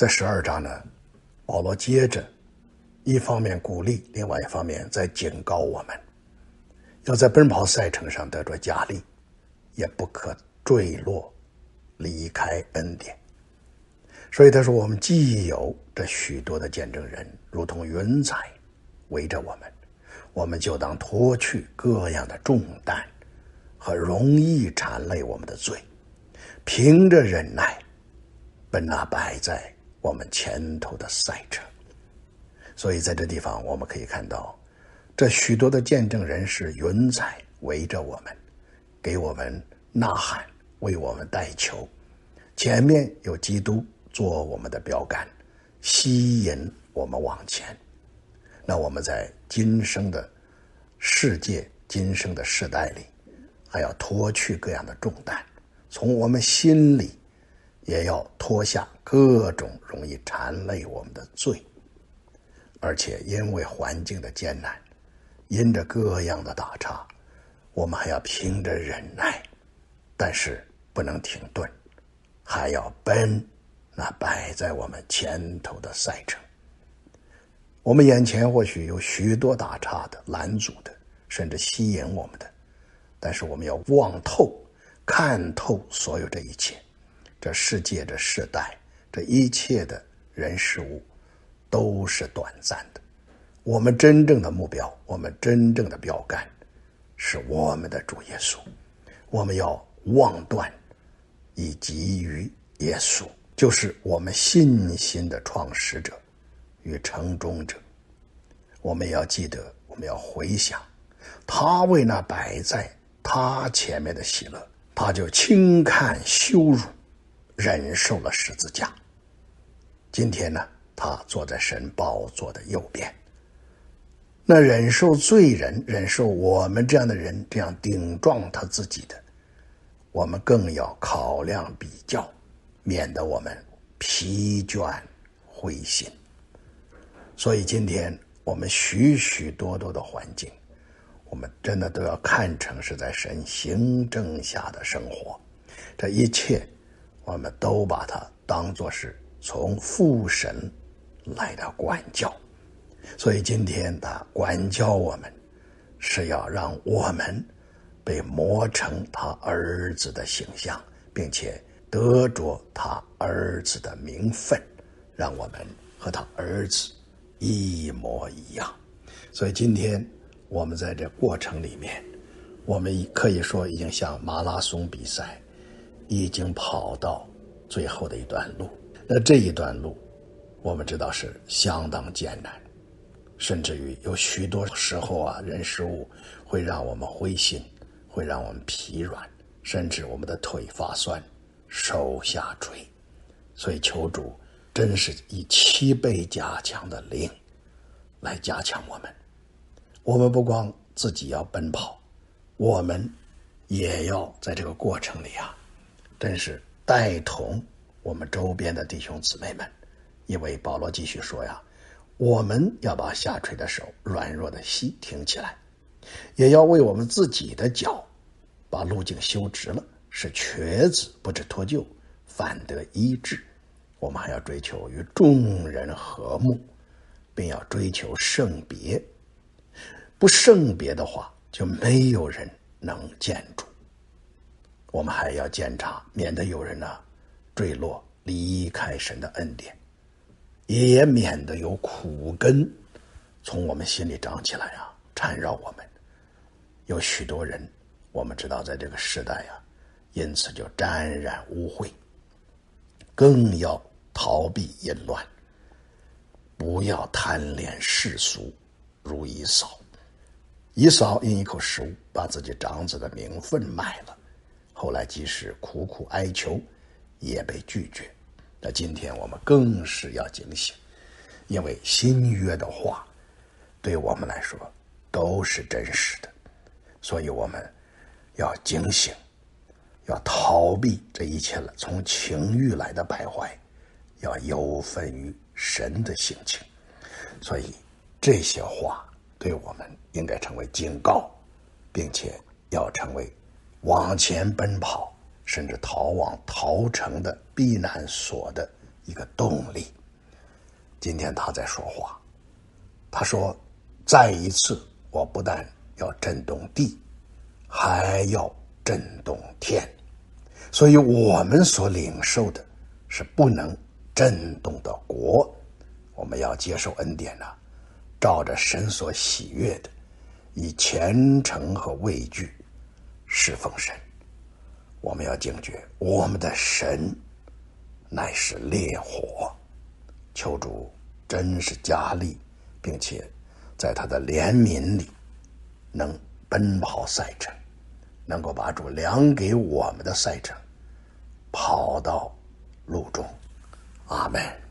在12章呢，保罗接着一方面鼓励，另外一方面在警告我们，要在奔跑赛程上得着加力，也不可坠落，离开恩典。所以他说，我们既有这许多的见证人，如同云彩围着我们，我们就当脱去各样的重担和容易缠累我们的罪，凭着忍耐奔那摆在我们前头的赛程。所以在这地方我们可以看到，这许多的见证人是云彩围着我们，给我们呐喊，为我们代求，前面有基督做我们的标杆，吸引我们往前。那我们在今生的世界，今生的世代里，还要脱去各样的重担，从我们心里也要脱下各种容易缠累我们的罪。而且因为环境的艰难，因着各样的打岔，我们还要凭着忍耐，但是不能停顿，还要奔那摆在我们前头的赛程。我们眼前或许有许多打岔的、拦阻的，甚至吸引我们的，但是我们要望透、看透所有这一切，这世界、这世代、这一切的人事物都是短暂的。我们真正的目标，我们真正的标杆是我们的主耶稣。我们要望断以及于耶稣，就是我们信心的创始者与成终者。我们要记得，我们要回想，他为那摆在他前面的喜乐，他就轻看羞辱，忍受了十字架。今天呢，他坐在神宝座的右边。那忍受罪人，忍受我们这样的人这样顶撞他自己的，我们更要考量比较，免得我们疲倦灰心。所以今天我们许许多多的环境，我们真的都要看成是在神行政下的生活，这一切我们都把它当作是从父神来的管教。所以今天他管教我们，是要让我们被磨成他儿子的形象，并且得着他儿子的名分，让我们和他儿子一模一样。所以今天我们在这过程里面，我们可以说已经像马拉松比赛，已经跑到最后的一段路。那这一段路我们知道是相当艰难，甚至于有许多时候啊，人事物会让我们灰心，会让我们疲软，甚至我们的腿发酸，手下垂。所以求主真是以7倍加强的灵来加强我们。我们不光自己要奔跑，我们也要在这个过程里啊，真是带同我们周边的弟兄姊妹们。因为保罗继续说呀，我们要把下垂的手、软弱的膝挺起来，也要为我们自己的脚把路径修直了，使瘸子不致脱臼，反得医治。我们还要追求与众人和睦，并要追求圣别。不圣别的话，就没有人能见主。我们还要检查，免得有人坠落，离开神的恩典，也免得有苦根从我们心里长起来缠绕我们。有许多人，我们知道在这个时代因此就沾染污秽，更要逃避淫乱，不要贪恋世俗，如以扫。以扫因一口食物，把自己长子的名分卖了，后来即使苦苦哀求，也被拒绝。那今天我们更是要警醒，因为新约的话对我们来说都是真实的，所以我们要警醒，要逃避这一切了从情欲来的败坏，要有分于神的性情。所以这些话对我们应该成为警告，并且要成为往前奔跑甚至逃往逃城的避难所的一个动力。今天他在说话，他说再一次，我不但要震动地，还要震动天。所以我们所领受的是不能震动的国，我们要接受恩典啊，照着神所喜悦的，以虔诚和畏惧侍奉神。我们要警觉，我们的神乃是烈火，求主真是加力，并且在他的怜悯里能奔跑赛程，能够把主量给我们的赛程跑到路中。阿们。